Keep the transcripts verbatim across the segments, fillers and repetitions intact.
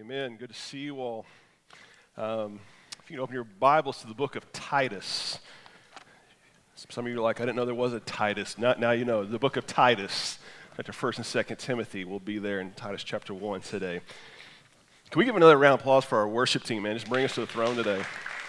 Amen. Good to see you all. Um, if you can open your Bibles to the book of Titus. Some of you are like, I didn't know there was a Titus. Not, now you know. The book of Titus, after First and Second Timothy, will be there in Titus chapter one today. Can we give another round of applause for our worship team, man? Just bring us to the throne today.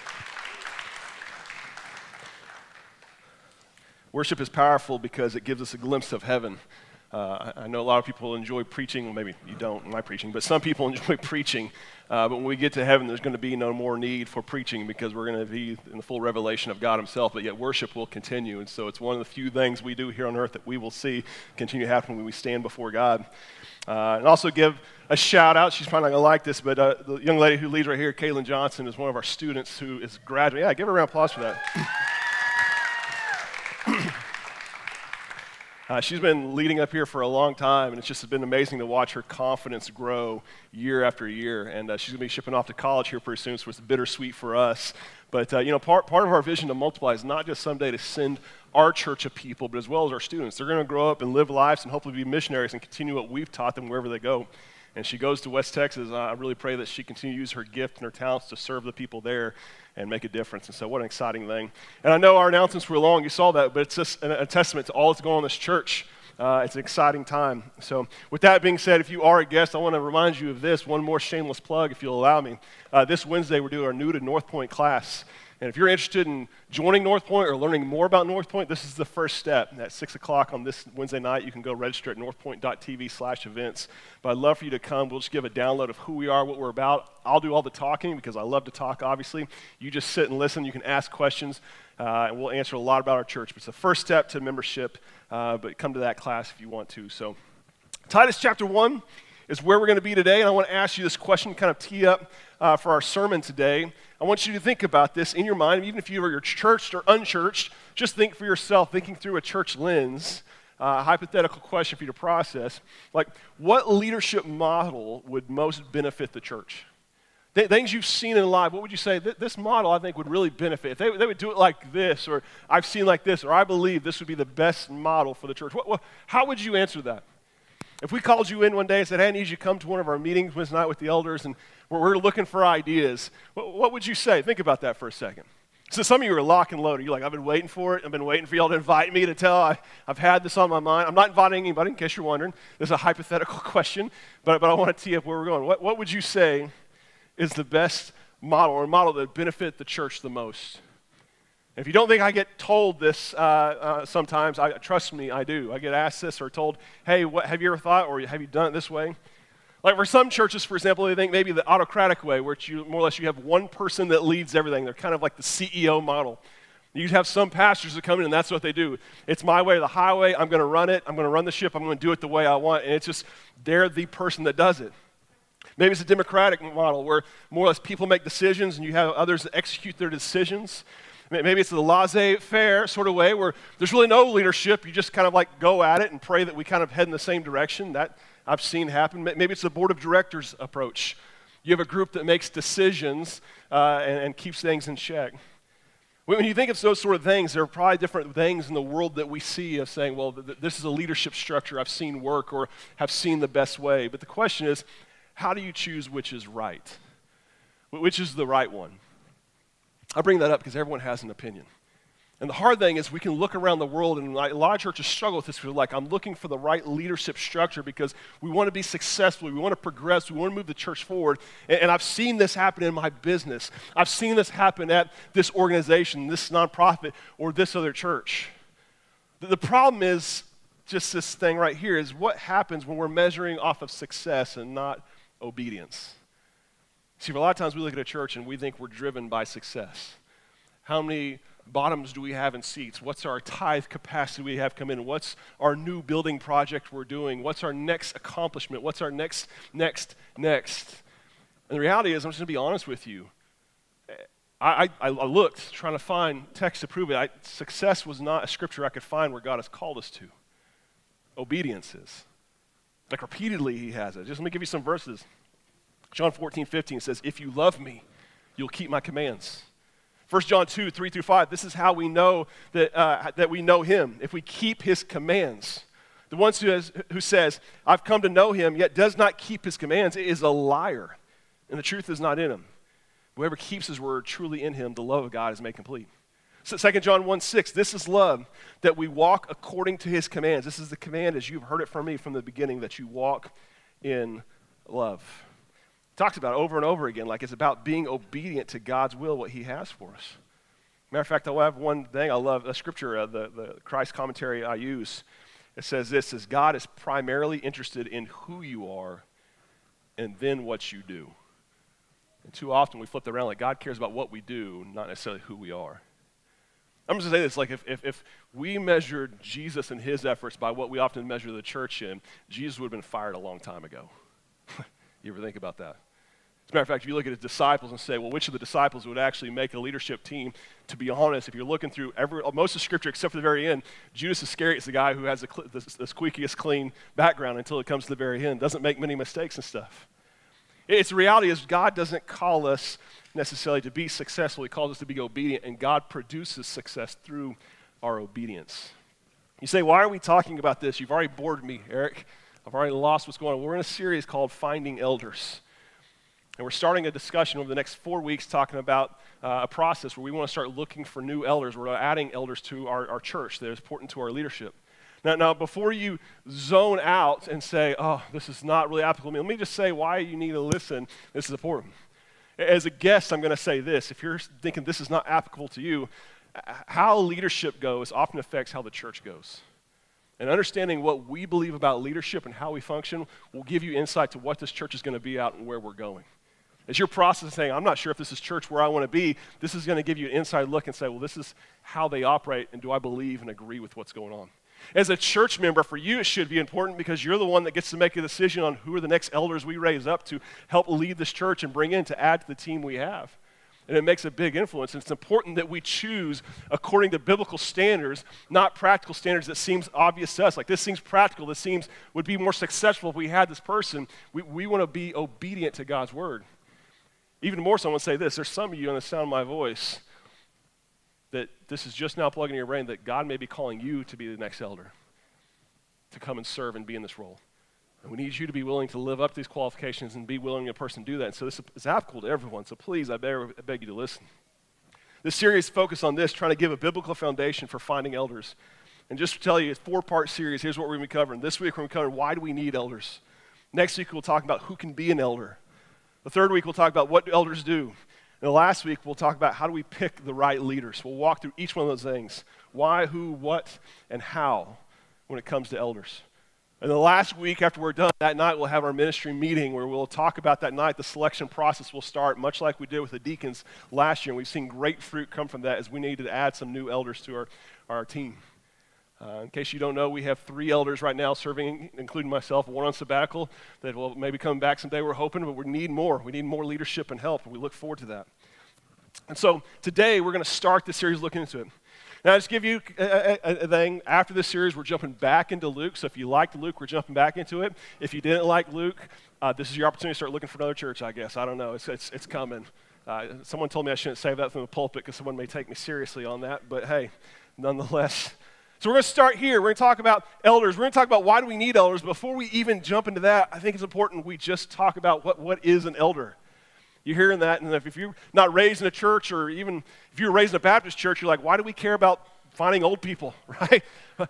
Worship is powerful because it gives us a glimpse of heaven. Uh, I know a lot of people enjoy preaching. Well, maybe you don't, my preaching, but some people enjoy preaching. Uh, but when we get to heaven, there's going to be no more need for preaching because we're going to be in the full revelation of God himself, but yet worship will continue. And so it's one of the few things we do here on earth that we will see continue to happen when we stand before God. Uh, and also give a shout out. She's probably not going to like this, but uh, the young lady who leads right here, Kaylin Johnson, is one of our students who is graduating. Yeah, give her a round of applause for that. Uh, she's been leading up here for a long time, and it's just been amazing to watch her confidence grow year after year. And uh, she's going to be shipping off to college here pretty soon, so it's bittersweet for us. But, uh, you know, part, part of our vision to multiply is not just someday to send our church of people, but as well as our students. They're going to grow up and live lives and hopefully be missionaries and continue what we've taught them wherever they go. And she goes to West Texas. I really pray that she continue to use her gift and her talents to serve the people there and make a difference. And so what an exciting thing. And I know our announcements were long. You saw that, but it's just a, a testament to all that's going on in this church. Uh, it's an exciting time. So with that being said, if you are a guest, I want to remind you of this. One more shameless plug, if you'll allow me. Uh, this Wednesday, we're doing our new to North Point class. And if you're interested in joining North Point or learning more about North Point, this is the first step. At six o'clock on this Wednesday night, you can go register at northpoint.tv slash events. But I'd love for you to come. We'll just give a download of who we are, what we're about. I'll do all the talking because I love to talk, obviously. You just sit and listen. You can ask questions, uh, and we'll answer a lot about our church. But it's the first step to membership, uh, but come to that class if you want to. So Titus chapter one is where we're going to be today, and I want to ask you this question, kind of tee up uh, for our sermon today. I want you to think about this in your mind, even if you are churched or unchurched, just think for yourself, thinking through a church lens, uh, a hypothetical question for you to process, like what leadership model would most benefit the church? Th- things you've seen in life, what would you say, Th- this model I think would really benefit? If they, they would do it like this, or I've seen like this, or I believe this would be the best model for the church. What, what, how would you answer that? If we called you in one day and said, hey, I need you to come to one of our meetings Wednesday night with the elders, and we're, we're looking for ideas, what, what would you say? Think about that for a second. So some of you are lock and loaded. You're like, I've been waiting for it. I've been waiting for y'all to invite me to tell. I, I've had this on my mind. I'm not inviting anybody, in case you're wondering. This is a hypothetical question, but, but I want to tee up where we're going. What, what would you say is the best model, or model that would benefit the church the most? If you don't think I get told this uh, uh, sometimes, I, trust me, I do. I get asked this or told, hey, what, have you ever thought, or have you done it this way? Like for some churches, for example, they think maybe the autocratic way, where you, more or less you have one person that leads everything. They're kind of like the C E O model. You have some pastors that come in, and that's what they do. It's my way or the highway. I'm going to run it. I'm going to run the ship. I'm going to do it the way I want. And it's just they're the person that does it. Maybe it's a democratic model where more or less people make decisions, and you have others that execute their decisions. Maybe it's the laissez-faire sort of way where there's really no leadership. You just kind of like go at it and pray that we kind of head in the same direction. That I've seen happen. Maybe it's the board of directors approach. You have a group that makes decisions uh, and, and keeps things in check. When you think of those sort of things, there are probably different things in the world that we see of saying, well, th- this is a leadership structure I've seen work or have seen the best way. But the question is, how do you choose which is right? Which is the right one? I bring that up because everyone has an opinion. And the hard thing is we can look around the world, and a lot of churches struggle with this. We're like, I'm looking for the right leadership structure because we want to be successful. We want to progress. We want to move the church forward. And, and I've seen this happen in my business. I've seen this happen at this organization, this nonprofit, or this other church. The, the problem is just this thing right here is what happens when we're measuring off of success and not obedience. See, for a lot of times we look at a church and we think we're driven by success. How many bottoms do we have in seats? What's our tithe capacity we have come in? What's our new building project we're doing? What's our next accomplishment? What's our next, next, next? And the reality is, I'm just going to be honest with you. I, I, I looked trying to find text to prove it. I, success was not a scripture I could find where God has called us to. Obedience is. Like repeatedly he has it. Just let me give you some verses. John fourteen, fifteen says, if you love me, you'll keep my commands. First John two, three through five, this is how we know that, uh, that we know him, if we keep his commands. The one who, has, who says, I've come to know him, yet does not keep his commands, is a liar. and the truth is not in him. Whoever keeps his word, truly in him, the love of God is made complete. So Second John one six, this is love, that we walk according to his commands. This is the command, as you've heard it from me from the beginning, that you walk in love. Talks about it over and over again, like it's about being obedient to God's will, what he has for us. Matter of fact, I have one thing I love, a scripture, uh, the, the Christ commentary I use. It says this, is God is primarily interested in who you are and then what you do. And too often we flip that around, like God cares about what we do, not necessarily who we are. I'm just going to say this, like if, if, if we measured Jesus and his efforts by what we often measure the church in, Jesus would have been fired a long time ago. You ever think about that? As a matter of fact, if you look at his disciples and say, well, which of the disciples would actually make a leadership team? To be honest, if you're looking through every, most of Scripture except for the very end, Judas Iscariot is the guy who has the, the, the squeakiest clean background until it comes to the very end. Doesn't make many mistakes and stuff. It's the reality is God doesn't call us necessarily to be successful. He calls us to be obedient, and God produces success through our obedience. You say, why are we talking about this? You've already bored me, Eric. I've already lost what's going on. We're in a series called Finding Elders. And we're starting a discussion over the next four weeks talking about uh, a process where we want to start looking for new elders. We're adding elders to our, our church that is important to our leadership. Now, now, before you zone out and say, oh, this is not really applicable to me, let me just say why you need to listen. This is important. As a guest, I'm going to say this. If you're thinking this is not applicable to you, how leadership goes often affects how the church goes. And understanding what we believe about leadership and how we function will give you insight to what this church is going to be out and where we're going. As you're processing saying, I'm not sure if this is church where I want to be, this is going to give you an inside look and say, well, this is how they operate, and do I believe and agree with what's going on? As a church member, for you, it should be important because you're the one that gets to make a decision on who are the next elders we raise up to help lead this church and bring in to add to the team we have. And it makes a big influence. And it's important that we choose according to biblical standards, not practical standards that seems obvious to us. Like this seems practical, this seems would be more successful if we had this person. We, we want to be obedient to God's word. Even more so, I want to say this. There's some of you on the sound of my voice that this is just now plugging in your brain that God may be calling you to be the next elder, to come and serve and be in this role. And we need you to be willing to live up to these qualifications and be willing a person to do that. And so this is applicable to everyone. So please, I beg, I beg you to listen. This series focuses on this, trying to give a biblical foundation for finding elders. And just to tell you, it's a four-part series. Here's what we're going to be covering. This week, we're going to cover why do we need elders. Next week, we'll talk about who can be an elder. The third week, we'll talk about what do elders do. And the last week, we'll talk about how do we pick the right leaders. We'll walk through each one of those things. Why, who, what, and how when it comes to elders. And the last week after we're done, that night we'll have our ministry meeting where we'll talk about that night. The selection process will start much like we did with the deacons last year. And we've seen great fruit come from that as we need to add some new elders to our, our team. Uh, in case you don't know, we have three elders right now serving, including myself, one on sabbatical that will maybe come back someday, we're hoping, but we need more. We need more leadership and help, and we look forward to that. And so today we're going to start this series looking into it. Now, I'll just give you a, a, a thing. After this series, we're jumping back into Luke. So if you liked Luke, we're jumping back into it. If you didn't like Luke, uh, this is your opportunity to start looking for another church, I guess. I don't know. It's, it's, it's coming. Uh, someone told me I shouldn't say that from the pulpit because someone may take me seriously on that. But hey, nonetheless. So we're going to start here. We're going to talk about elders. We're going to talk about why do we need elders. Before we even jump into that, I think it's important we just talk about what, what is an elder. You're hearing that, and if you're not raised in a church, or even if you're raised in a Baptist church, you're like, why do we care about finding old people, right?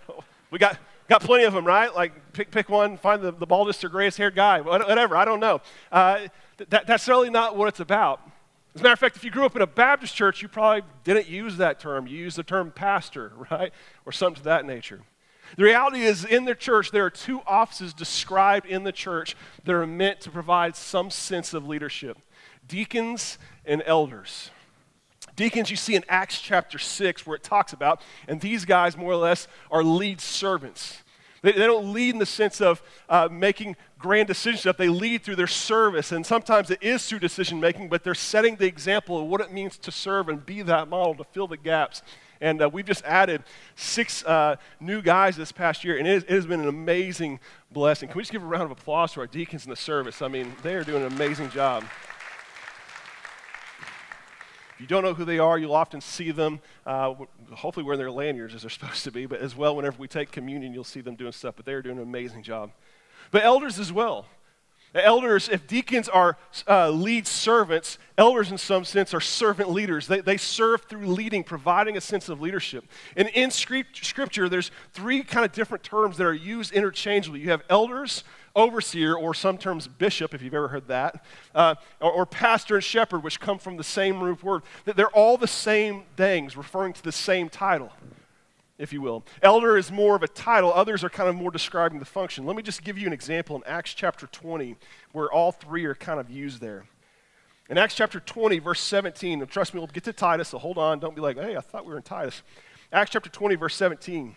we got got plenty of them, right? Like, pick pick one, find the, the baldest or grayest haired guy, whatever, I don't know. Uh, that, that's really not what it's about. As a matter of fact, if you grew up in a Baptist church, you probably didn't use that term. You used the term pastor, right? Or something to that nature. The reality is, in the church, there are two offices described in the church that are meant to provide some sense of leadership. Deacons and elders. Deacons you see in Acts chapter six where it talks about, and these guys more or less are lead servants. They, they don't lead in the sense of uh, making grand decisions stuff. They lead through their service, and sometimes it is through decision making, but they're setting the example of what it means to serve and be that model to fill the gaps. And uh, we've just added six uh, new guys this past year, and it, is, it has been an amazing blessing. Can we just give a round of applause to our deacons in the service? I mean, they are doing an amazing job. If you don't know who they are, you'll often see them, uh, hopefully wearing their lanyards as they're supposed to be, but as well, whenever we take communion, you'll see them doing stuff, but they're doing an amazing job. But elders as well. Elders, if deacons are uh, lead servants, elders in some sense are servant leaders. They, they serve through leading, providing a sense of leadership. And in Scripture, there's three kind of different terms that are used interchangeably. You have elders, overseer, or some terms bishop, if you've ever heard that, uh, or, or pastor and shepherd, which come from the same root word. They're all the same things, referring to the same title, if you will. Elder is more of a title. Others are kind of more describing the function. Let me just give you an example in Acts chapter twenty, where all three are kind of used there. In Acts chapter twenty, verse seventeen, and trust me, we'll get to Titus, so hold on. Don't be like, hey, I thought we were in Titus. Acts chapter twenty, verse seventeen.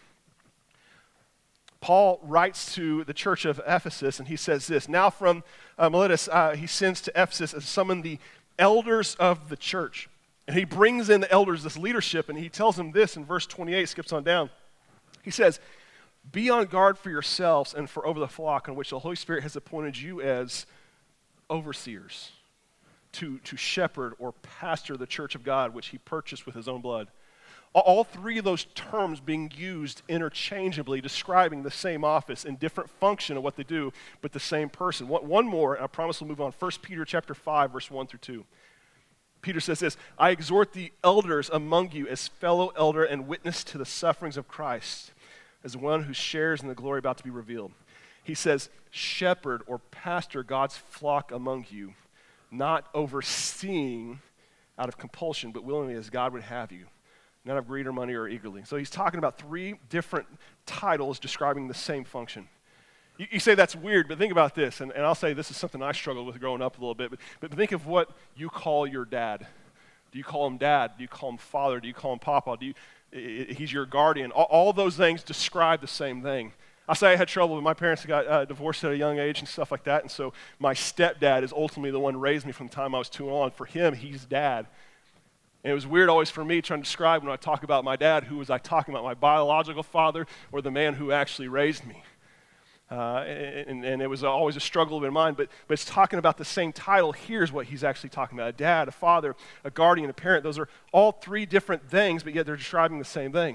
Paul writes to the church of Ephesus, and he says this, now from uh, Miletus, uh, he sends to Ephesus and summon the elders of the church. And he brings in the elders, this leadership, and he tells them this in verse twenty-eight, skips on down. He says, be on guard for yourselves and for over the flock on which the Holy Spirit has appointed you as overseers to, to shepherd or pastor the church of God, which he purchased with his own blood. All three of those terms being used interchangeably, describing the same office and different function of what they do, but the same person. One more, and I promise we'll move on. First Peter chapter five, verse one through two. Peter says this, I exhort the elders among you as fellow elder and witness to the sufferings of Christ, as one who shares in the glory about to be revealed. He says, shepherd or pastor God's flock among you, not overseeing out of compulsion, but willingly as God would have you, not of greed or money or eagerly. So he's talking about three different titles describing the same function. You, you say that's weird, but think about this, and, and I'll say this is something I struggled with growing up a little bit, but, but think of what you call your dad. Do you call him dad? Do you call him father? Do you call him papa? Do you, he's your guardian. All, all those things describe the same thing. I say I had trouble when my parents got uh, divorced at a young age and stuff like that, and so my stepdad is ultimately the one who raised me from the time I was two on. For him, he's dad. And it was weird always for me trying to describe when I talk about my dad, who was I talking about, my biological father or the man who actually raised me? Uh, and, and it was always a struggle in mine, but, but it's talking about the same title. Here's what he's actually talking about. A dad, a father, a guardian, a parent. Those are all three different things, but yet they're describing the same thing.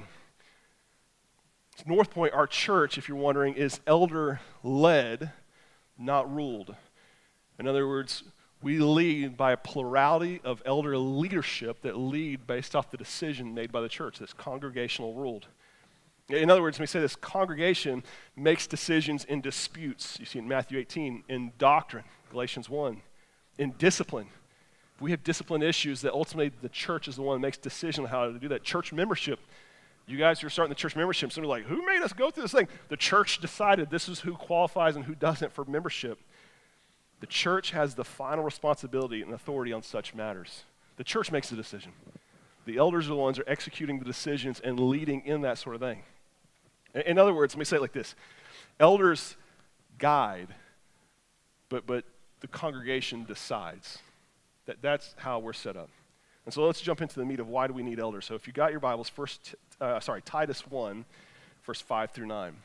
North Point, our church, if you're wondering, is elder-led, not ruled. In other words, we lead by a plurality of elder leadership that lead based off the decision made by the church that's congregational ruled. In other words, when we say this, congregation makes decisions in disputes. You see in Matthew eighteen, in doctrine, Galatians one, in discipline. We have discipline issues that ultimately the church is the one that makes decision on how to do that. Church membership. You guys who are starting the church membership, some are like, who made us go through this thing? The church decided this is who qualifies and who doesn't for membership. The church has the final responsibility and authority on such matters. The church makes the decision. The elders are the ones who are executing the decisions and leading in that sort of thing. In other words, let me say it like this. Elders guide, but, but the congregation decides. That, that's how we're set up. And so let's jump into the meat of why do we need elders. So if you got your Bibles, first, uh, sorry, Titus one, verse five through nine.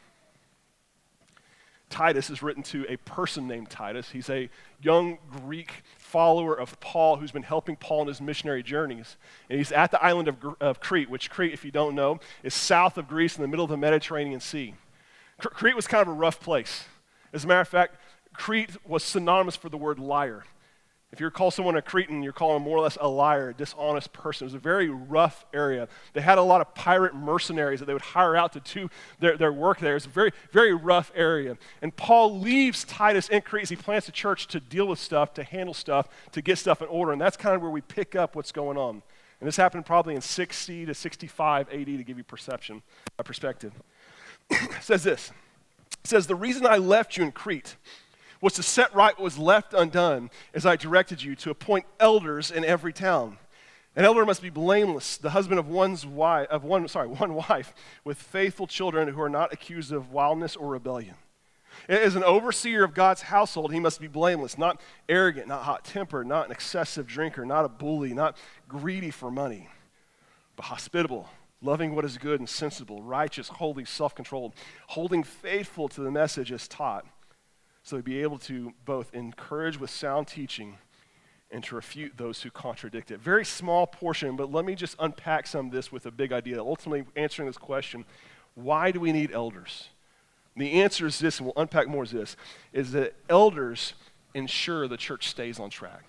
Titus is written to a person named Titus. He's a young Greek follower of Paul who's been helping Paul in his missionary journeys. And he's at the island of, of Crete, which Crete, if you don't know, is south of Greece in the middle of the Mediterranean Sea. Crete was kind of a rough place. As a matter of fact, Crete was synonymous for the word liar. If you call someone a Cretan, you're calling them more or less a liar, a dishonest person. It was a very rough area. They had a lot of pirate mercenaries that they would hire out to do their, their work there. It's a very, very rough area. And Paul leaves Titus in Crete as he plants a church to deal with stuff, to handle stuff, to get stuff in order. And that's kind of where we pick up what's going on. And this happened probably in sixty to sixty-five A D to give you perception, a perspective. It says this. It says, the reason I left you in Crete was to set right what was left undone as I directed you to appoint elders in every town. An elder must be blameless, the husband of one's wife, of one, sorry, one wife, with faithful children who are not accused of wildness or rebellion. As an overseer of God's household, he must be blameless, not arrogant, not hot-tempered, not an excessive drinker, not a bully, not greedy for money, but hospitable, loving what is good and sensible, righteous, holy, self-controlled, holding faithful to the message as taught, so to be able to both encourage with sound teaching and to refute those who contradict it. Very small portion, but let me just unpack some of this with a big idea. Ultimately, answering this question, why do we need elders? And the answer is this, and we'll unpack more is this, is that elders ensure the church stays on track.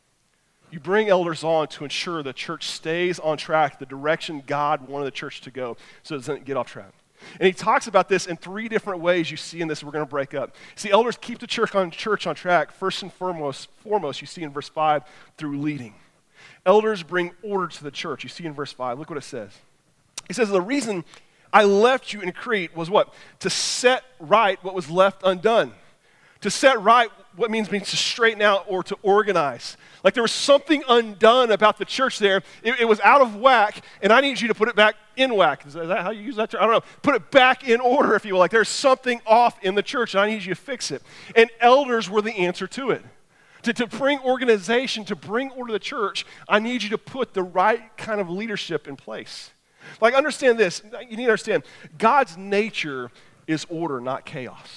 You bring elders on to ensure the church stays on track, the direction God wanted the church to go, so it doesn't get off track. And he talks about this in three different ways you see in this we're going to break up. See, elders keep the church on, church on track. First and foremost, foremost, you see in verse five, through leading. Elders bring order to the church. You see in verse five, look what it says. It says, the reason I left you in Crete was what? To set right what was left undone. To set right what means means to straighten out or to organize. Like there was something undone about the church there. It, it was out of whack, and I need you to put it back in whack. Is that how you use that term? I don't know. Put it back in order, if you will. Like there's something off in the church, and I need you to fix it. And elders were the answer to it. To, to bring organization, to bring order to the church, I need you to put the right kind of leadership in place. Like understand this. You need to understand, God's nature is order, not chaos.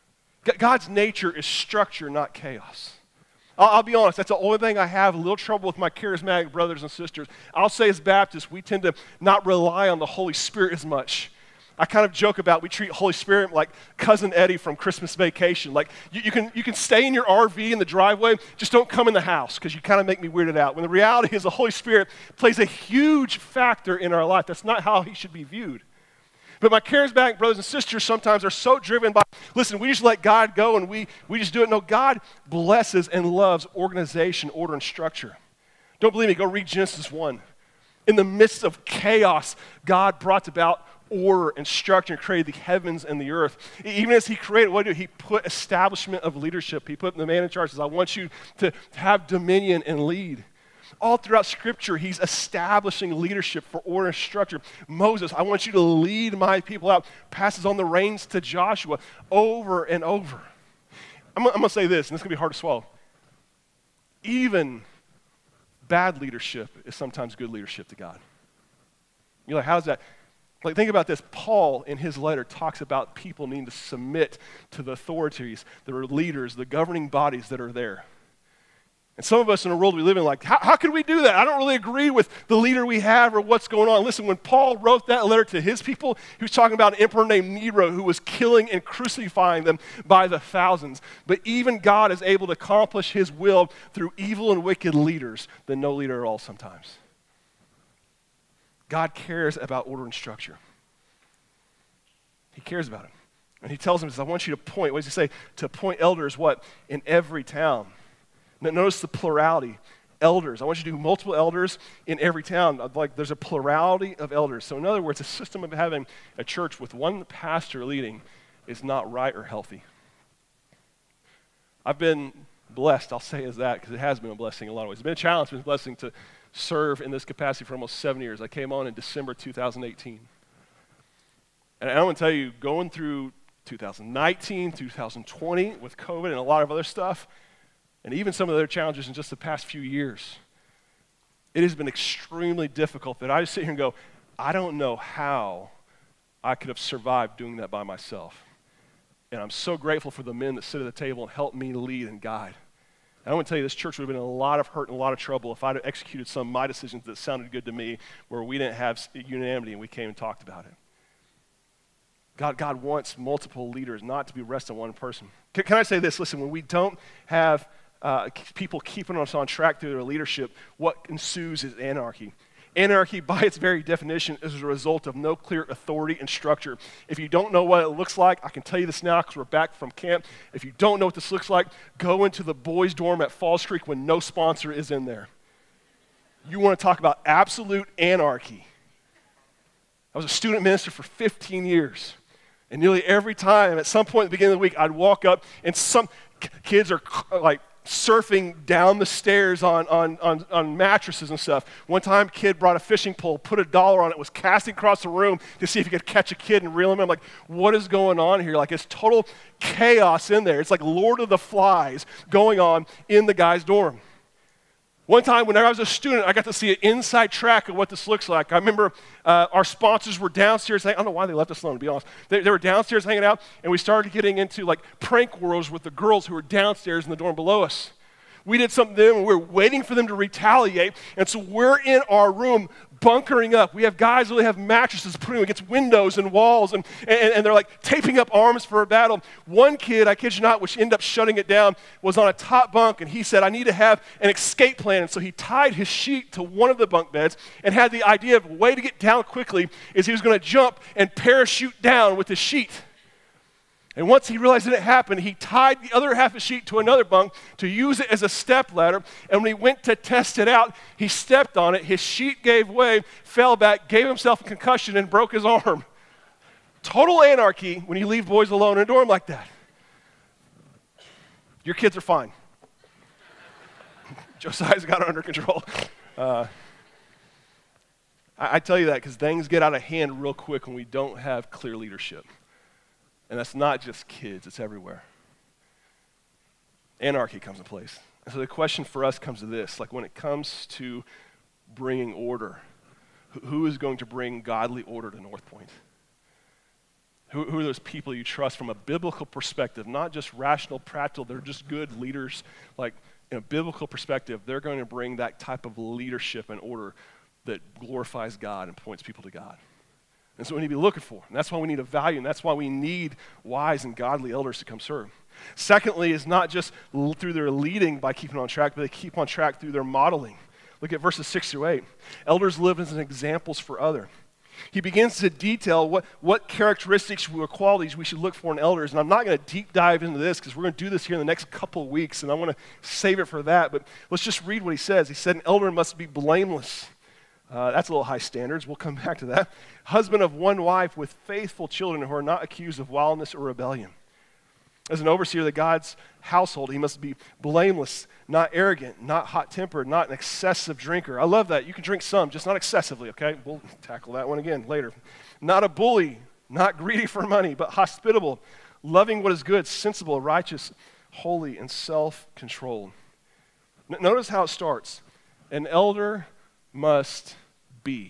God's nature is structure, not chaos. I'll, I'll be honest, that's the only thing I have a little trouble with my charismatic brothers and sisters. I'll say as Baptists, we tend to not rely on the Holy Spirit as much. I kind of joke about we treat Holy Spirit like Cousin Eddie from Christmas Vacation. Like you, you, can, you can stay in your R V in the driveway, just don't come in the house because you kind of make me weirded out. When the reality is the Holy Spirit plays a huge factor in our life. That's not how he should be viewed. But my charismatic brothers and sisters sometimes are so driven by, listen, we just let God go and we, we just do it. No, God blesses and loves organization, order, and structure. Don't believe me? Go read Genesis one. In the midst of chaos, God brought about order and structure and created the heavens and the earth. Even as he created, what did he do? He put establishment of leadership. He put the man in charge. He says, I want you to have dominion and lead. All throughout Scripture, he's establishing leadership for order and structure. Moses, I want you to lead my people out. Passes on the reins to Joshua over and over. I'm, I'm going to say this, and this is going to be hard to swallow. Even bad leadership is sometimes good leadership to God. You're like, how's that? Like, think about this. Paul, in his letter, talks about people needing to submit to the authorities, the leaders, the governing bodies that are there. And some of us in the world we live in, like, how, how can we do that? I don't really agree with the leader we have or what's going on. Listen, when Paul wrote that letter to his people, he was talking about an emperor named Nero who was killing and crucifying them by the thousands. But even God is able to accomplish his will through evil and wicked leaders than no leader at all sometimes. God cares about order and structure. He cares about it. And he tells them, I want you to point, what does he say? To appoint elders, what? In every town. Now, notice the plurality. Elders. I want you to do multiple elders in every town. Like there's a plurality of elders. So in other words, a system of having a church with one pastor leading is not right or healthy. I've been blessed, I'll say as that, because it has been a blessing in a lot of ways. It's been a challenge, it's been a blessing to serve in this capacity for almost seven years. I came on in December two thousand eighteen. And I'm going to tell you, going through two thousand nineteen, two thousand twenty with COVID and a lot of other stuff, and even some of the other challenges in just the past few years, it has been extremely difficult that I just sit here and go, I don't know how I could have survived doing that by myself. And I'm so grateful for the men that sit at the table and help me lead and guide. And I want to tell you, this church would have been in a lot of hurt and a lot of trouble if I'd have executed some of my decisions that sounded good to me where we didn't have unanimity and we came and talked about it. God, God wants multiple leaders, not to be resting on one person. Can, can I say this? Listen, when we don't have uh, people keeping us on track through their leadership, what ensues is anarchy. Anarchy, by its very definition, is a result of no clear authority and structure. If you don't know what it looks like, I can tell you this now because we're back from camp. If you don't know what this looks like, go into the boys' dorm at Falls Creek when no sponsor is in there. You want to talk about absolute anarchy. I was a student minister for fifteen years. And nearly every time, at some point at the beginning of the week, I'd walk up and some kids are like surfing down the stairs on, on, on, on mattresses and stuff. One time, a kid brought a fishing pole, put a dollar on it, was casting across the room to see if he could catch a kid and reel him in. I'm like, what is going on here? Like, it's total chaos in there. It's like Lord of the Flies going on in the guy's dorm. One time when I was a student, I got to see an inside track of what this looks like. I remember uh, our sponsors were downstairs. I don't know why they left us alone, to be honest. They, they were downstairs hanging out, and we started getting into like prank wars with the girls who were downstairs in the dorm below us. We did something to them, and we were waiting for them to retaliate, and so we're in our room bunkering up. We have guys who have mattresses putting against windows and walls, and, and, and they're like taping up arms for a battle. One kid, I kid you not, which ended up shutting it down, was on a top bunk, and he said, I need to have an escape plan. And so he tied his sheet to one of the bunk beds and had the idea of a way to get down quickly is he was going to jump and parachute down with his sheet. And once he realized that it happened, he tied the other half of the sheet to another bunk to use it as a step ladder. And when he went to test it out, he stepped on it. His sheet gave way, fell back, gave himself a concussion, and broke his arm. Total anarchy when you leave boys alone in a dorm like that. Your kids are fine. Josiah's got it under control. Uh, I, I tell you that because things get out of hand real quick when we don't have clear leadership. And that's not just kids, it's everywhere. Anarchy comes in place. And so the question for us comes to this, like when it comes to bringing order, who is going to bring godly order to North Point? Who, who are those people you trust from a biblical perspective, not just rational, practical, they're just good leaders. Like in a biblical perspective, they're going to bring that type of leadership and order that glorifies God and points people to God. And so we need to be looking for. And that's why we need a value, and that's why we need wise and godly elders to come serve. Secondly, is not just l- through their leading by keeping on track, but they keep on track through their modeling. Look at verses six through eight. Elders live as examples for others. He begins to detail what, what characteristics or qualities we should look for in elders. And I'm not going to deep dive into this because we're going to do this here in the next couple of weeks, and I want to save it for that. But let's just read what he says. He said, an elder must be blameless. Uh, that's a little high standards. We'll come back to that. Husband of one wife with faithful children who are not accused of wildness or rebellion. As an overseer of the God's household, he must be blameless, not arrogant, not hot-tempered, not an excessive drinker. I love that. You can drink some, just not excessively, okay? We'll tackle that one again later. Not a bully, not greedy for money, but hospitable, loving what is good, sensible, righteous, holy, and self-controlled. N- notice how it starts. An elder must be.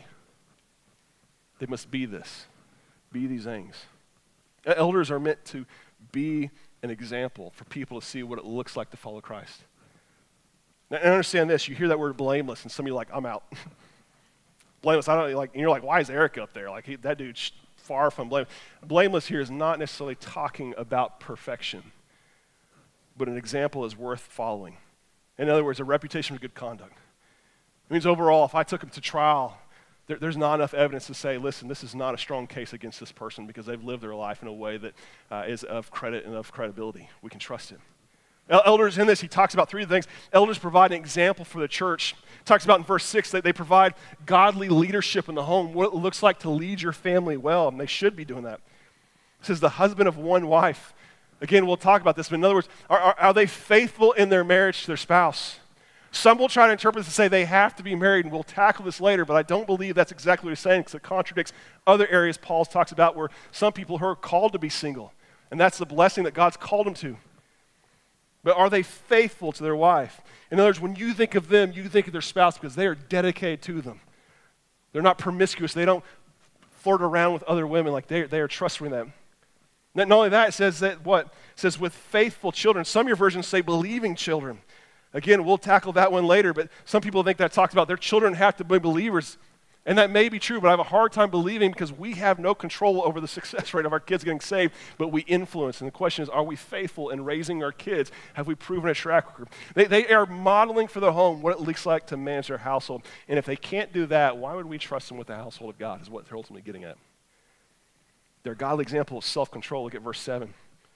They must be this. Be these things. Elders are meant to be an example for people to see what it looks like to follow Christ. Now, and understand this. You hear that word blameless, and some of you are like, I'm out. Blameless, I don't like, and you're like, why is Eric up there? Like, he, that dude's far from blameless. Blameless here is not necessarily talking about perfection, but an example is worth following. In other words, a reputation for good conduct. It means overall, if I took him to trial, there, there's not enough evidence to say, listen, this is not a strong case against this person because they've lived their life in a way that uh, is of credit and of credibility. We can trust him. Elders in this, he talks about three things. Elders provide an example for the church. He talks about in verse six that they provide godly leadership in the home, what it looks like to lead your family well, and they should be doing that. It says the husband of one wife. Again, we'll talk about this, but in other words, are, are, are they faithful in their marriage to their spouse? Some will try to interpret this and say they have to be married, and we'll tackle this later, but I don't believe that's exactly what he's saying because it contradicts other areas Paul talks about where some people are called to be single, and that's the blessing that God's called them to. But are they faithful to their wife? In other words, when you think of them, you think of their spouse because they are dedicated to them. They're not promiscuous. They don't flirt around with other women. Like they, they are trusting them. Not only that, it says that what? It says with faithful children. Some of your versions say believing children. Again, we'll tackle that one later, but some people think that talks about their children have to be believers. And that may be true, but I have a hard time believing because we have no control over the success rate of our kids getting saved, but we influence. And the question is, are we faithful in raising our kids? Have we proven a track record? They, they are modeling for the home what it looks like to manage their household. And if they can't do that, why would we trust them with the household of God is what they're ultimately getting at. They're a godly example of self-control. Look at verse seven.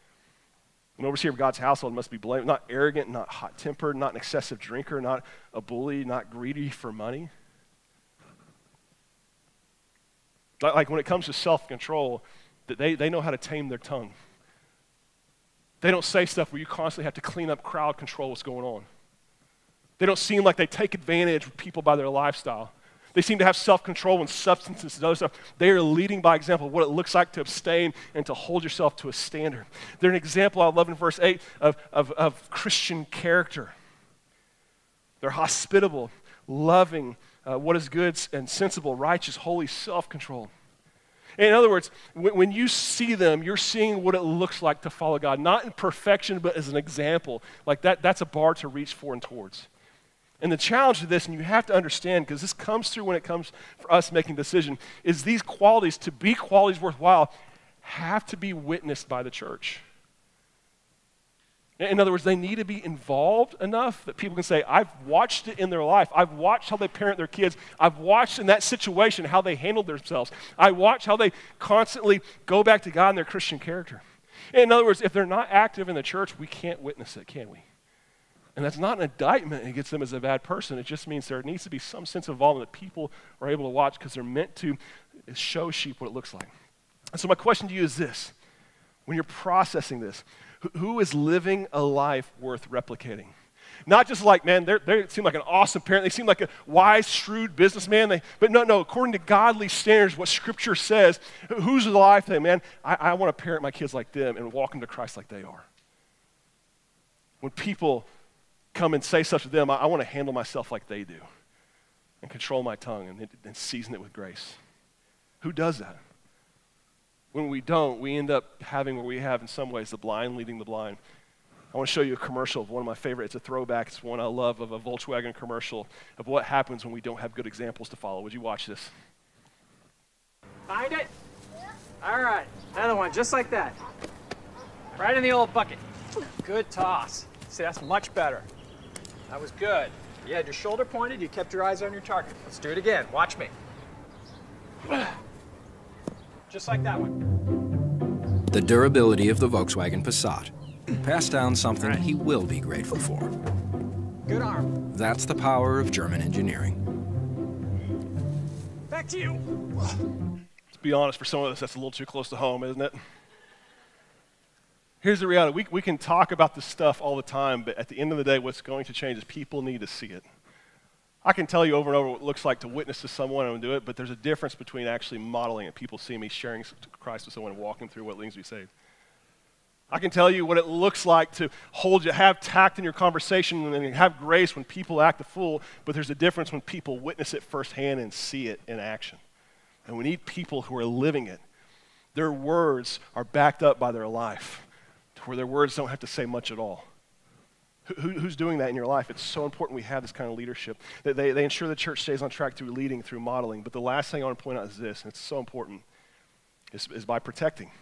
An overseer of God's household must be blameless, not arrogant, not hot-tempered, not an excessive drinker, not a bully, not greedy for money. Like when it comes to self-control, they, they know how to tame their tongue. They don't say stuff where you constantly have to clean up crowd control what's going on. They don't seem like they take advantage of people by their lifestyle. They seem to have self-control when substances and other stuff. They are leading by example of what it looks like to abstain and to hold yourself to a standard. They're an example, I love in verse eight, of, of, of Christian character. They're hospitable, loving, uh, what is good and sensible, righteous, holy, self-controlled. In other words, when, when you see them, you're seeing what it looks like to follow God, not in perfection, but as an example. Like that, that's a bar to reach for and towards. And the challenge of this, and you have to understand, because this comes through when it comes for us making decisions, is these qualities, to be qualities worthwhile, have to be witnessed by the church. In other words, they need to be involved enough that people can say, I've watched it in their life. I've watched how they parent their kids. I've watched in that situation how they handled themselves. I watch how they constantly go back to God and their Christian character. In other words, if they're not active in the church, we can't witness it, can we? And that's not an indictment against them as a bad person. It just means there needs to be some sense of involvement that people are able to watch because they're meant to show sheep what it looks like. And so my question to you is this. When you're processing this, who is living a life worth replicating? Not just like, man, they seem like an awesome parent. They seem like a wise, shrewd businessman. They, but no, no, according to godly standards, what Scripture says, who's the life that, man, I, I want to parent my kids like them and walk them to Christ like they are. When people come and say stuff to them, I, I want to handle myself like they do and control my tongue and, and season it with grace. Who does that? When we don't, we end up having what we have in some ways, the blind leading the blind. I want to show you a commercial of one of my favorite. It's a throwback. It's one I love of a Volkswagen commercial of what happens when we don't have good examples to follow. Would you watch this? Find it? All right. Another one just like that. Right in the old bucket. Good toss. See, that's much better. That was good. You had your shoulder pointed. You kept your eyes on your target. Let's do it again. Watch me. Just like that one. The durability of the Volkswagen Passat. Passed down something right. He will be grateful for. Good arm. That's the power of German engineering. Back to you. Let's be honest, for some of us, that's a little too close to home, isn't it? Here's the reality. We, we can talk about this stuff all the time, but at the end of the day, what's going to change is people need to see it. I can tell you over and over what it looks like to witness to someone and do it, but there's a difference between actually modeling it. People see me sharing Christ with someone and walking through what it means to be saved. I can tell you what it looks like to hold you, have tact in your conversation and have grace when people act the fool, but there's a difference when people witness it firsthand and see it in action. And we need people who are living it. Their words are backed up by their life, to where their words don't have to say much at all. Who, who's doing that in your life? It's so important we have this kind of leadership. That they, they ensure the church stays on track through leading, through modeling. But the last thing I want to point out is this, and it's so important, is, is by protecting.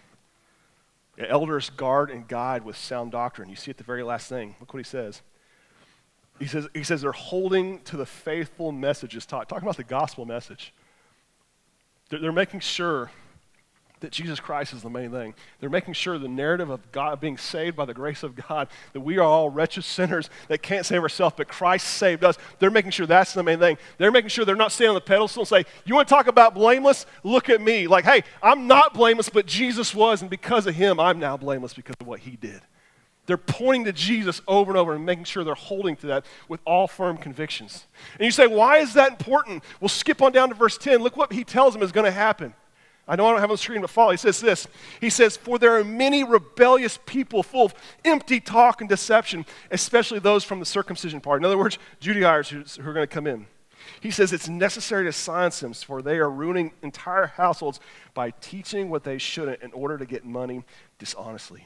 Elders guard and guide with sound doctrine. You see at the very last thing. Look what he says. He says, he says they're holding to the faithful messages taught. Talking about the gospel message. They're, they're making sure that Jesus Christ is the main thing. They're making sure the narrative of God being saved by the grace of God, that we are all wretched sinners that can't save ourselves, but Christ saved us. They're making sure that's the main thing. They're making sure they're not standing on the pedestal and say, you want to talk about blameless? Look at me. Like, hey, I'm not blameless, but Jesus was, and because of him, I'm now blameless because of what he did. They're pointing to Jesus over and over and making sure they're holding to that with all firm convictions. And you say, why is that important? We'll skip on down to verse ten. Look what he tells them is going to happen. I know I don't have on the screen, but follow. He says this. He says, for there are many rebellious people full of empty talk and deception, especially those from the circumcision part. In other words, Judaizers who are going to come in. He says it's necessary to silence them, for they are ruining entire households by teaching what they shouldn't in order to get money dishonestly.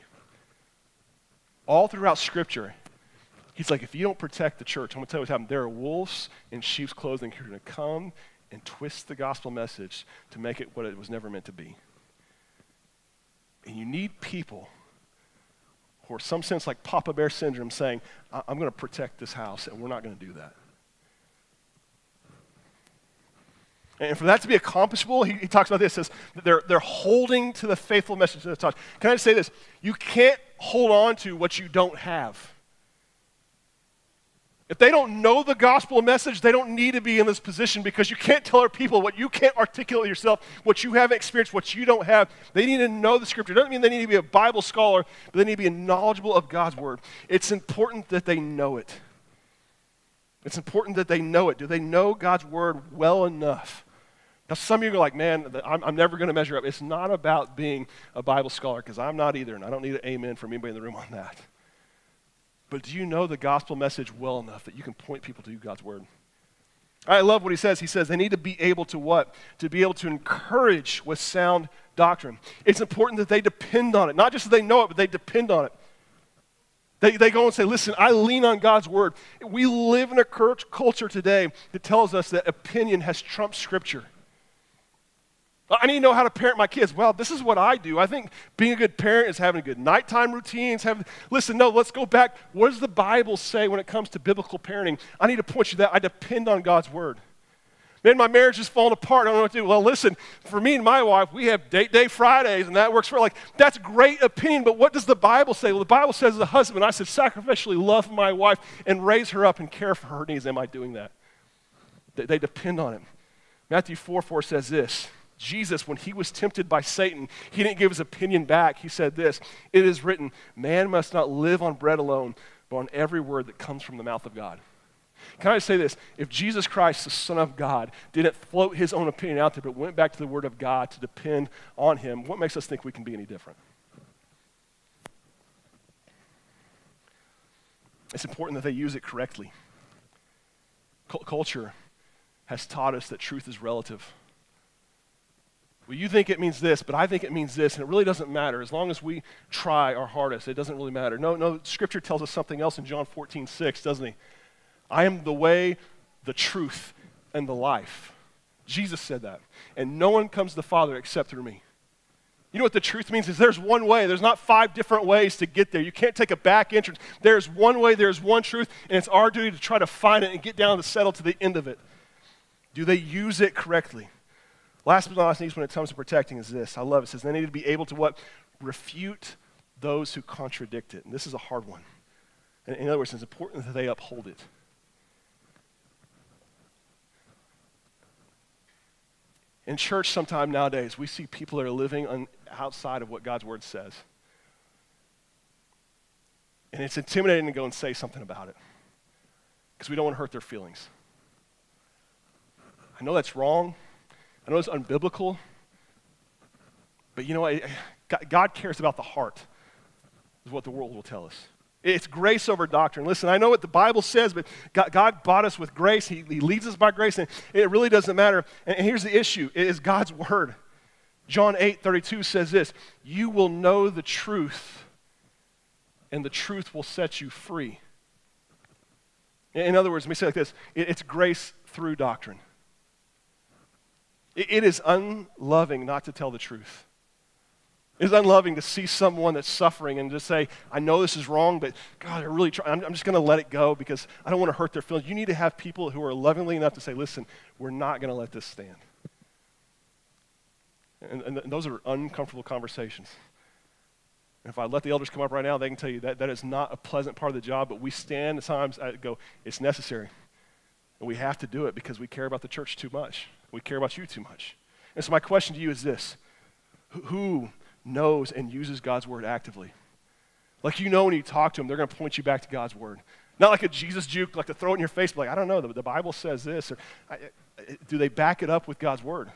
All throughout Scripture, he's like, if you don't protect the church, I'm going to tell you what's happening. There are wolves in sheep's clothing who are going to come and twist the gospel message to make it what it was never meant to be. And you need people who are some sense like Papa Bear syndrome saying, I'm going to protect this house, and we're not going to do that. And for that to be accomplishable, he, he talks about this, says that they're, they're holding to the faithful message of the touch. Can I just say this? You can't hold on to what you don't have. If they don't know the gospel message, they don't need to be in this position because you can't tell other people what you can't articulate yourself, what you haven't experienced, what you don't have. They need to know the Scripture. It doesn't mean they need to be a Bible scholar, but they need to be knowledgeable of God's Word. It's important that they know it. It's important that they know it. Do they know God's Word well enough? Now, some of you are like, man, I'm, I'm never going to measure up. It's not about being a Bible scholar, because I'm not either, and I don't need an amen from anybody in the room on that. But do you know the gospel message well enough that you can point people to God's Word? I love what he says. He says they need to be able to what? To be able to encourage with sound doctrine. It's important that they depend on it. Not just that they know it, but they depend on it. They, they go and say, listen, I lean on God's word. We live in a culture today that tells us that opinion has trumped Scripture. I need to know how to parent my kids. Well, this is what I do. I think being a good parent is having a good nighttime routines. Having, listen, no, let's go back. What does the Bible say when it comes to biblical parenting? I need to point you to that. I depend on God's word. Man, my marriage is falling apart. I don't know what to do. Well, listen, for me and my wife, we have date day Fridays, and that works for like, that's great opinion, but what does the Bible say? Well, the Bible says as a husband, I said, sacrificially love my wife and raise her up and care for her needs. Am I doing that? They, they depend on it. Matthew four four says this. Jesus, when he was tempted by Satan, he didn't give his opinion back. He said this, it is written, man must not live on bread alone, but on every word that comes from the mouth of God. Can I say this? If Jesus Christ, the Son of God, didn't float his own opinion out there, but went back to the Word of God to depend on him, what makes us think we can be any different? It's important that they use it correctly. C- culture has taught us that truth is relative. Well, you think it means this, but I think it means this, and it really doesn't matter. As long as we try our hardest, it doesn't really matter. No, no, Scripture tells us something else in John fourteen six, doesn't he? I am the way, the truth, and the life. Jesus said that. And no one comes to the Father except through me. You know what the truth means? Is there's one way. There's not five different ways to get there. You can't take a back entrance. There's one way, there's one truth, and it's our duty to try to find it and get down to settle to the end of it. Do they use it correctly? Last but not least, when it comes to protecting is this. I love it. It says they need to be able to what? Refute those who contradict it. And this is a hard one. And in other words, it's important that they uphold it. In church sometime nowadays, we see people that are living on, outside of what God's word says. And it's intimidating to go and say something about it because we don't want to hurt their feelings. I know that's wrong. I know it's unbiblical. But you know what? God cares about the heart, is what the world will tell us. It's grace over doctrine. Listen, I know what the Bible says, but God, God bought us with grace. He, he leads us by grace, and it really doesn't matter. And, and here's the issue. It is God's word. John eight thirty-two says this, you will know the truth, and the truth will set you free. In, in other words, let me say it like this. It, it's grace through doctrine. It, it is unloving not to tell the truth. It's unloving to see someone that's suffering and just say, I know this is wrong, but God, I really try. I'm, I'm just going to let it go because I don't want to hurt their feelings. You need to have people who are lovingly enough to say, listen, we're not going to let this stand. And, and, and those are uncomfortable conversations. And if I let the elders come up right now, they can tell you that that is not a pleasant part of the job, but we stand at times and go, it's necessary. And we have to do it because we care about the church too much. We care about you too much. And so my question to you is this. Who knows and uses God's word actively? Like, you know, when you talk to them, they're going to point you back to God's word. Not like a Jesus juke, like to throw it in your face, but like, I don't know, the, the Bible says this. Or, I, I, do they back it up with God's word?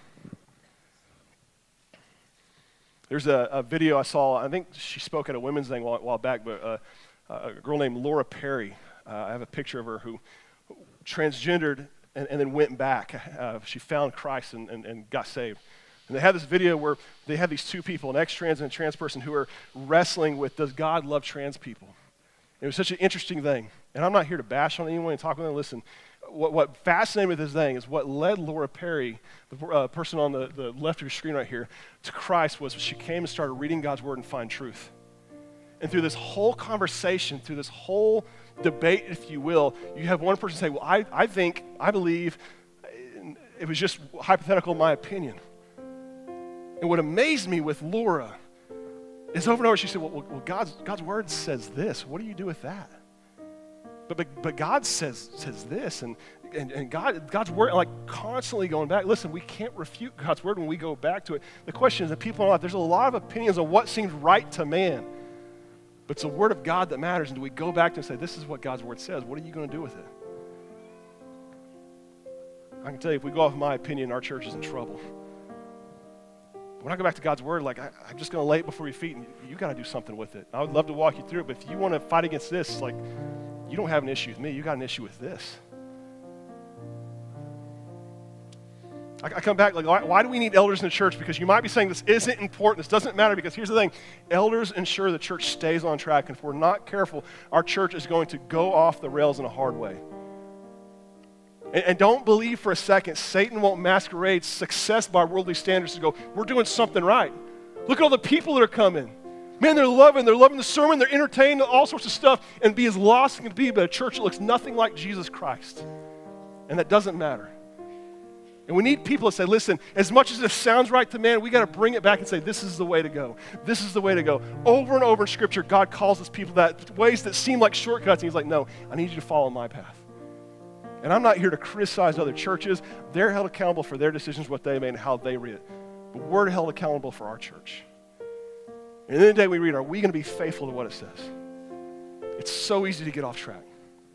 There's a, a video I saw, I think she spoke at a women's thing a while, while back, but uh, a girl named Laura Perry. Uh, I have a picture of her who transgendered and, and then went back. Uh, she found Christ and, and, and got saved. And they had this video where they had these two people, an ex-trans and a trans person, who are wrestling with, does God love trans people? It was such an interesting thing. And I'm not here to bash on anyone and talk with them. Listen, what, what fascinated me with this thing is what led Laura Perry, the uh, person on the, the left of your screen right here, to Christ was she came and started reading God's word and find truth. And through this whole conversation, through this whole debate, if you will, you have one person say, well, I, I think, I believe, it was just hypothetical in my opinion. And what amazed me with Laura is over and over she said, well, well God's, God's word says this. What do you do with that? But but, but God says says this. And, and, and God God's word, like constantly going back. Listen, we can't refute God's word when we go back to it. The question is that people are like, there's a lot of opinions on what seems right to man. But it's the word of God that matters. And do we go back to and say, this is what God's word says. What are you going to do with it? I can tell you, if we go off my opinion, our church is in trouble. When I go back to God's word, like I, I'm just going to lay it before your feet, and you, you got to do something with it. I would love to walk you through it, but if you want to fight against this, like you don't have an issue with me. You got an issue with this. I, I come back, like, why, why do we need elders in the church? Because you might be saying this isn't important, this doesn't matter, because here's the thing. Elders ensure the church stays on track, and if we're not careful, our church is going to go off the rails in a hard way. And, and don't believe for a second, Satan won't masquerade success by worldly standards to go, we're doing something right. Look at all the people that are coming. Man, they're loving, they're loving the sermon, they're entertained, all sorts of stuff, and be as lost as can be, but a church that looks nothing like Jesus Christ. And that doesn't matter. And we need people to say, listen, as much as it sounds right to man, we got to bring it back and say, this is the way to go. This is the way to go. Over and over in Scripture, God calls his people that ways that seem like shortcuts, and he's like, no, I need you to follow my path. And I'm not here to criticize other churches. They're held accountable for their decisions, what they made, and how they read it. But we're held accountable for our church. And at the end of the day we read, are we going to be faithful to what it says? It's so easy to get off track.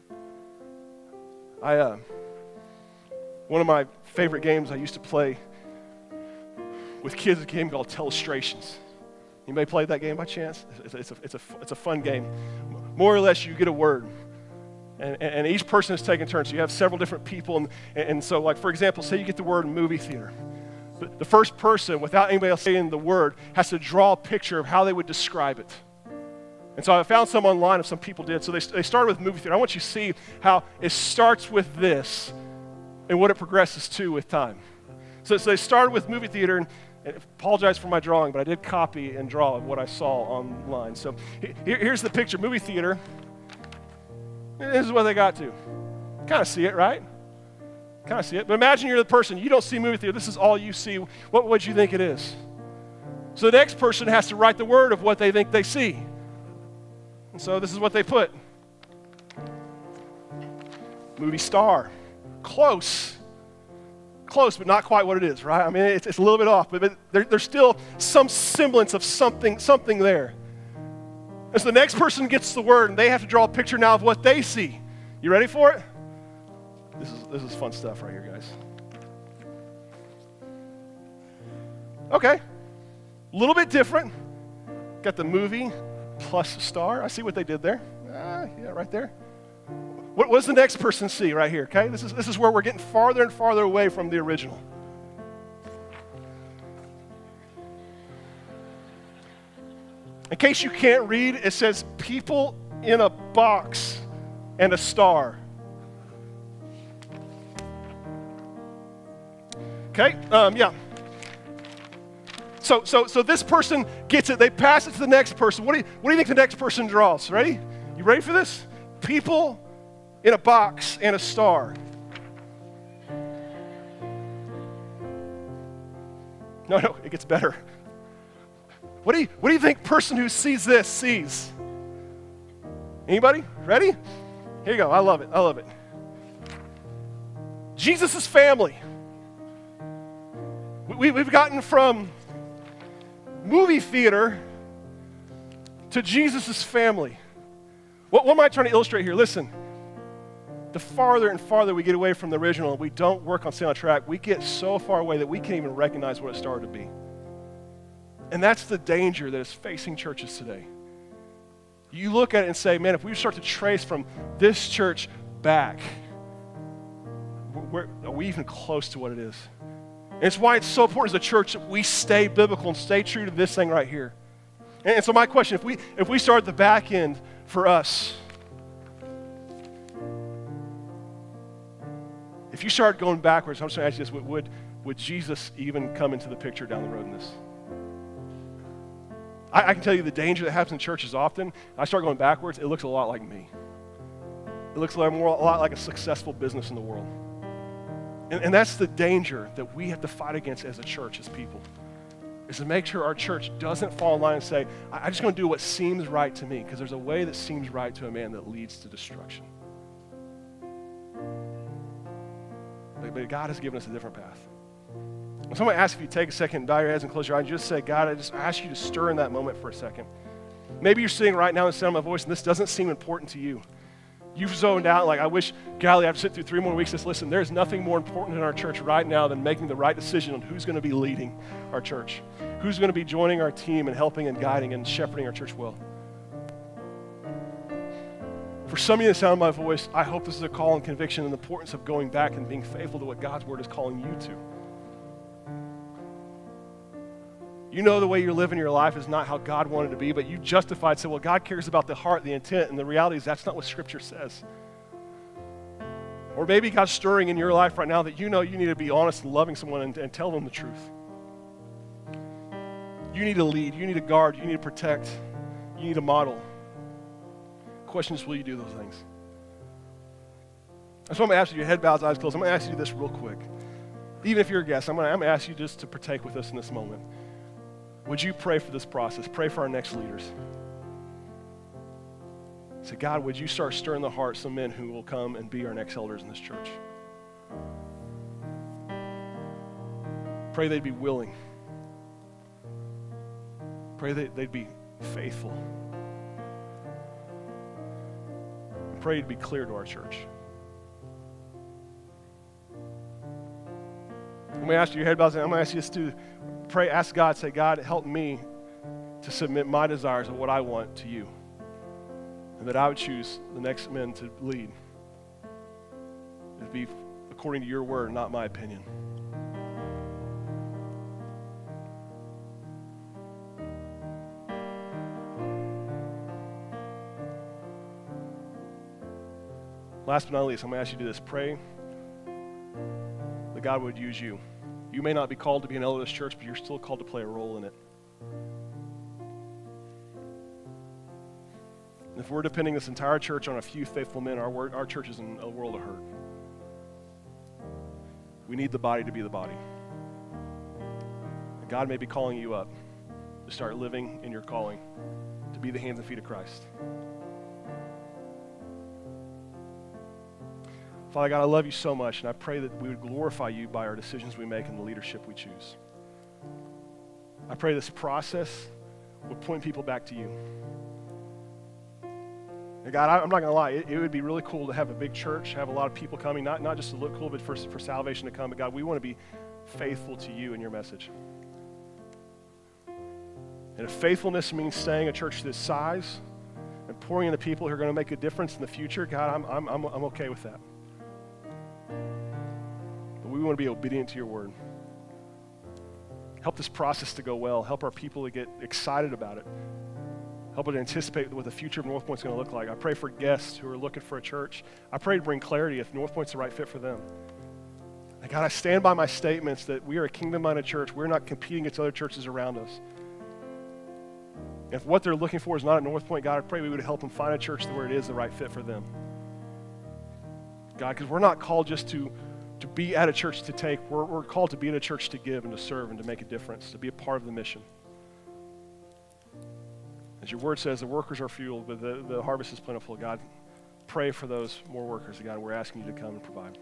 I, uh, one of my favorite games I used to play with kids is a game called Telestrations. Anybody played that game by chance? It's, it's, a, it's, a, it's a fun game. More or less, you get a word. And, and each person is taking turns. So you have several different people. And, and so, like, for example, say you get the word movie theater. The first person, without anybody else saying the word, has to draw a picture of how they would describe it. And so I found some online of some people did. So they, they started with movie theater. I want you to see how it starts with this and what it progresses to with time. So, so they started with movie theater, and, and I apologize for my drawing, but I did copy and draw what I saw online. So here, here's the picture, movie theater. This is what they got to. Kind of see it, right? Kind of see it. But imagine you're the person, you don't see movie theater, this is all you see. What would you think it is? So the next person has to write the word of what they think they see. And so this is what they put. Movie star. Close. Close, but not quite what it is, right? I mean, it's, it's a little bit off, but, but there, there's still some semblance of something, something there. And so the next person gets the word, and they have to draw a picture now of what they see. You ready for it? This is, this is fun stuff right here, guys. Okay. A little bit different. Got the movie plus star. I see what they did there. Ah, yeah, right there. What, what does the next person see right here, okay? This is, this is where we're getting farther and farther away from the original. In case you can't read, it says people in a box and a star. Okay, um, yeah. So, so, so this person gets it. They pass it to the next person. What do you, what do you think the next person draws? Ready? You ready for this? People in a box and a star. No, no, it gets better. What do you, what do you think person who sees this sees? Anybody? Ready? Here you go. I love it. I love it. Jesus' family. We, we've gotten from movie theater to Jesus' family. What, what am I trying to illustrate here? Listen, the farther and farther we get away from the original and we don't work on staying on track, we get so far away that we can't even recognize what it started to be. And that's the danger that is facing churches today. You look at it and say, man, if we start to trace from this church back, we're, are we even close to what it is? And it's why it's so important as a church that we stay biblical and stay true to this thing right here. And, and so my question, if we if we start at the back end for us, if you start going backwards, I'm just going to ask you this, would, would, would Jesus even come into the picture down the road in this? I, I can tell you the danger that happens in churches often. I start going backwards, it looks a lot like me. It looks a lot, more, a lot like a successful business in the world. And, and that's the danger that we have to fight against as a church, as people, is to make sure our church doesn't fall in line and say, I, I'm just going to do what seems right to me, because there's a way that seems right to a man that leads to destruction. But, but God has given us a different path. When someone asks if you take a second, bow your heads and close your eyes, and just say, God, I just ask you to stir in that moment for a second. Maybe you're sitting right now in the sound of my voice, and this doesn't seem important to you. You've zoned out, like, I wish, golly, I have to sit through three more weeks. Just listen, there's nothing more important in our church right now than making the right decision on who's going to be leading our church, who's going to be joining our team and helping and guiding and shepherding our church well. For some of you, the sound of my voice, I hope this is a call and conviction and the importance of going back and being faithful to what God's word is calling you to. You know the way you're living your life is not how God wanted it to be, but you justified, said, well, God cares about the heart, the intent, and the reality is that's not what Scripture says. Or maybe God's stirring in your life right now that you know you need to be honest and loving someone and, and tell them the truth. You need to lead, you need to guard, you need to protect, you need to model. The question is, will you do those things? That's what I'm going to ask you. Your head bows, eyes closed. I'm going to ask you this real quick. Even if you're a guest, I'm going to, I'm going to ask you just to partake with us in this moment. Would you pray for this process? Pray for our next leaders. Say, God, would you start stirring the hearts of men who will come and be our next elders in this church? Pray they'd be willing. Pray that they'd be faithful. Pray it'd be clear to our church. I'm going to ask you, your head bows down. I'm going to ask you just to pray, ask God, say, God, help me to submit my desires of what I want to you. And that I would choose the next men to lead. It'd be according to your word, not my opinion. Last but not least, I'm going to ask you to do this. Pray that God would use you. You may not be called to be an elder of this church, but you're still called to play a role in it. And if we're depending this entire church on a few faithful men, our, word, our church is in a world of hurt. We need the body to be the body. And God may be calling you up to start living in your calling, to be the hands and feet of Christ. Father God, I love you so much, and I pray that we would glorify you by our decisions we make and the leadership we choose. I pray this process would point people back to you. And God, I, I'm not going to lie, it, it would be really cool to have a big church, have a lot of people coming, not, not just to look cool, but for, for salvation to come. But God, we want to be faithful to you and your message. And if faithfulness means staying a church this size and pouring into people who are going to make a difference in the future, God, I'm, I'm, I'm, I'm okay with that. But we want to be obedient to your word. Help this process to go well. Help our people to get excited about it. Help us to anticipate what the future of North Point's going to look like. I pray for guests who are looking for a church. I pray to bring clarity if North Point's the right fit for them. And God, I stand by my statements that we are a kingdom-minded church. We're not competing against other churches around us. If what they're looking for is not at North Point, God, I pray we would help them find a church where it is the right fit for them. God, because we're not called just to, to be at a church to take. We're, we're called to be at a church to give and to serve and to make a difference, to be a part of the mission. As your word says, the workers are few, but the, the harvest is plentiful. God, pray for those more workers. God, we're asking you to come and provide.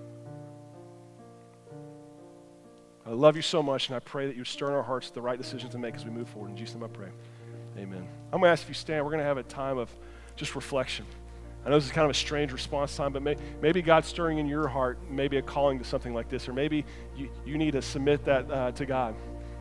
I love you so much, and I pray that you stir in our hearts the right decisions to make as we move forward. In Jesus' name I pray. Amen. I'm going to ask if you stand. We're going to have a time of just reflection. I know this is kind of a strange response time, but may, maybe God's stirring in your heart, maybe a calling to something like this, or maybe you, you need to submit that uh, to God.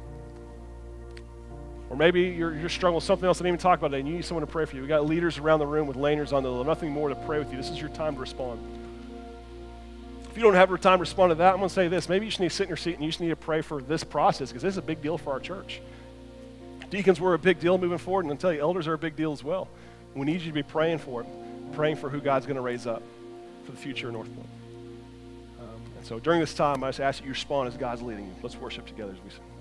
Or maybe you're, you're struggling with something else I didn't even talk about today, and you need someone to pray for you. We've got leaders around the room with lanyards on. There's nothing more to pray with you. This is your time to respond. If you don't have time to respond to that, I'm going to say this. Maybe you just need to sit in your seat and you just need to pray for this process, because this is a big deal for our church. Deacons were a big deal moving forward, and I'll tell you, elders are a big deal as well. We need you to be praying for it, praying for who God's going to raise up for the future of North Point. Um, and so during this time, I just ask that you respond as God's leading you. Let's worship together as we sing.